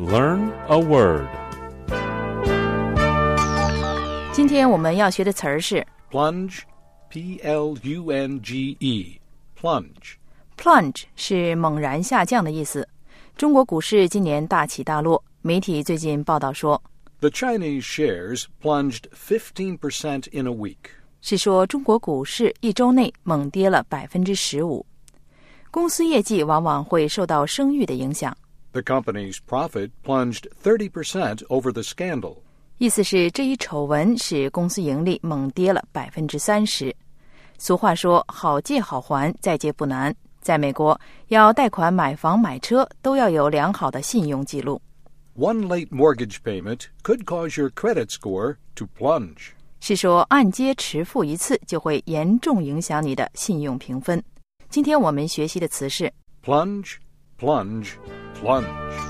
Learn a word. 今天我们要学的词儿是 Plunge, P-L-U-N-G-E, plunge. plunge 是猛然下降的意思。中国股市今年大起大落，媒体最近报道说 The Chinese shares plunged 15% in a week. 是说中国股市一周内猛跌了 15%。公司业绩往往会受到声誉的影响。 The company's profit plunged 30% over the scandal. 意思是这一丑闻使公司盈利猛跌了 30%。俗话说好借好还，再借不难。在美国，要贷款买房买车都要有良好的信用记录。 One late mortgage payment could cause your credit score to plunge. 是说按揭迟付一次就会严重影响你的信用评分。今天我们学习的词是 Plunge, plunge, plunge.